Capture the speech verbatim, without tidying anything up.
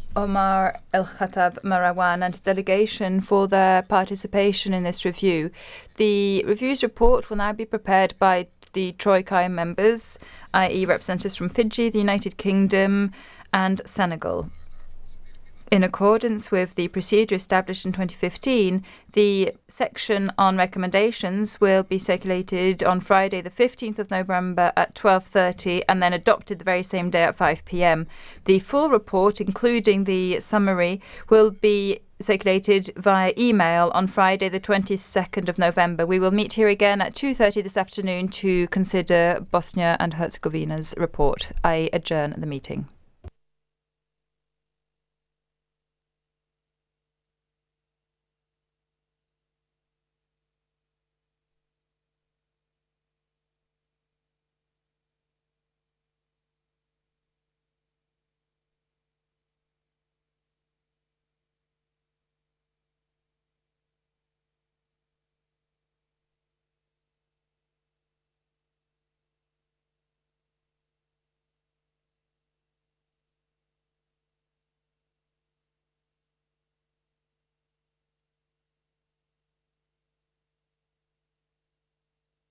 Omar El Khattab Marwan and his delegation for their participation in this review. The review's report will now be prepared by the Troika members, that is representatives from Fiji, the United Kingdom and Senegal. In accordance with the procedure established in twenty fifteen, the section on recommendations will be circulated on Friday the fifteenth of November at twelve thirty and then adopted the very same day at five p m. The full report, including the summary, will be circulated via email on Friday the twenty-second of November. We will meet here again at two thirty this afternoon to consider Bosnia and Herzegovina's report. I adjourn the meeting.